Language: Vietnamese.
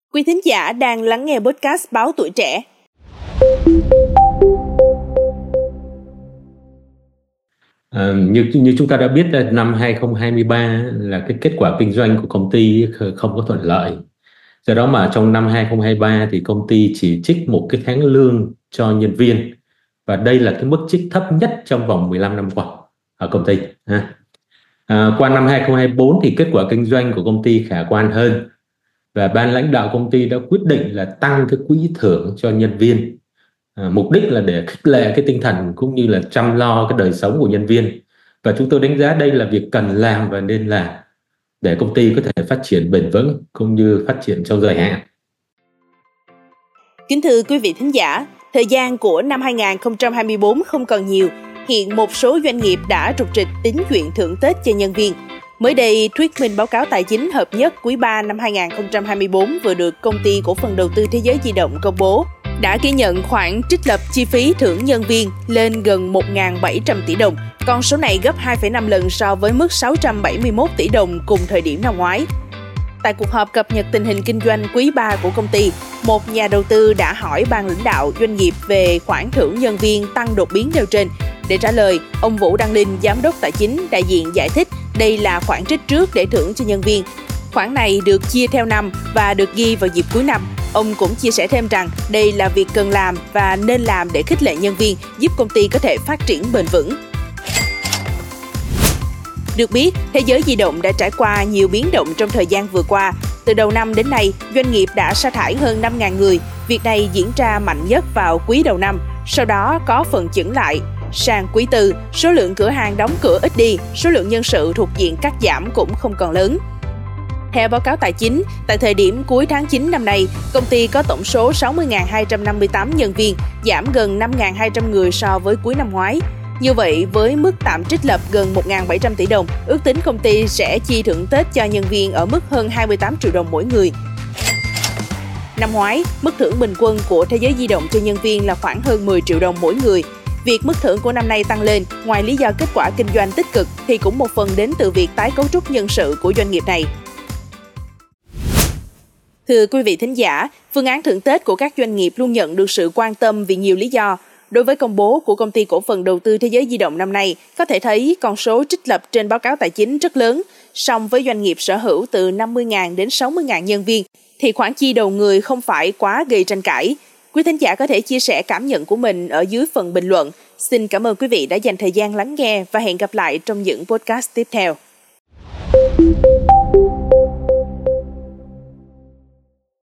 Quý thính giả đang lắng nghe podcast Báo Tuổi Trẻ. Như chúng ta đã biết là năm 2023 là cái kết quả kinh doanh của công ty không có thuận lợi. Do đó mà trong năm 2023 thì công ty chỉ trích một cái tháng lương cho nhân viên, và đây là cái mức trích thấp nhất trong vòng 15 năm qua ở công ty. Qua năm 2024 thì kết quả kinh doanh của công ty khả quan hơn, và ban lãnh đạo công ty đã quyết định là tăng cái quỹ thưởng cho nhân viên. Mục đích là để khích lệ cái tinh thần cũng như là chăm lo cái đời sống của nhân viên, và chúng tôi đánh giá đây là việc cần làm và nên làm để công ty có thể phát triển bền vững cũng như phát triển trong dài hạn. Kính thưa quý vị thính giả, thời gian của năm 2024 không còn nhiều. Hiện một số doanh nghiệp đã trục trịch tính chuyện thưởng Tết cho nhân viên. Mới đây, thuyết minh báo cáo tài chính hợp nhất quý 3 năm 2024 vừa được Công ty Cổ phần Đầu tư Thế giới Di động công bố, đã ghi nhận khoản trích lập chi phí thưởng nhân viên lên gần 1.700 tỷ đồng. Con số này gấp 2,5 lần so với mức 671 tỷ đồng cùng thời điểm năm ngoái. Tại cuộc họp cập nhật tình hình kinh doanh quý 3 của công ty, một nhà đầu tư đã hỏi ban lãnh đạo doanh nghiệp về khoản thưởng nhân viên tăng đột biến nêu trên. Để trả lời, ông Vũ Đăng Linh, giám đốc tài chính đại diện giải thích đây là khoản trích trước để thưởng cho nhân viên. Khoản này được chia theo năm và được ghi vào dịp cuối năm. Ông cũng chia sẻ thêm rằng đây là việc cần làm và nên làm để khích lệ nhân viên, giúp công ty có thể phát triển bền vững. Được biết, thế giới di động đã trải qua nhiều biến động trong thời gian vừa qua. Từ đầu năm đến nay, doanh nghiệp đã sa thải hơn 5.000 người. Việc này diễn ra mạnh nhất vào quý đầu năm, sau đó có phần chững lại. Sang quý tư, số lượng cửa hàng đóng cửa ít đi, số lượng nhân sự thuộc diện cắt giảm cũng không còn lớn. Theo báo cáo tài chính, tại thời điểm cuối tháng 9 năm nay, công ty có tổng số 60.258 nhân viên, giảm gần 5.200 người so với cuối năm ngoái. Như vậy, với mức tạm trích lập gần 1.700 tỷ đồng, ước tính công ty sẽ chi thưởng Tết cho nhân viên ở mức hơn 28 triệu đồng mỗi người. Năm ngoái, mức thưởng bình quân của Thế giới Di động cho nhân viên là khoảng hơn 10 triệu đồng mỗi người. Việc mức thưởng của năm nay tăng lên, ngoài lý do kết quả kinh doanh tích cực, thì cũng một phần đến từ việc tái cấu trúc nhân sự của doanh nghiệp này. Thưa quý vị thính giả, phương án thưởng Tết của các doanh nghiệp luôn nhận được sự quan tâm vì nhiều lý do. Đối với công bố của Công ty Cổ phần Đầu tư Thế giới Di động năm nay, có thể thấy con số trích lập trên báo cáo tài chính rất lớn. Song với doanh nghiệp sở hữu từ 50.000 đến 60.000 nhân viên, thì khoản chi đầu người không phải quá gây tranh cãi. Quý thính giả có thể chia sẻ cảm nhận của mình ở dưới phần bình luận. Xin cảm ơn quý vị đã dành thời gian lắng nghe và hẹn gặp lại trong những podcast tiếp theo.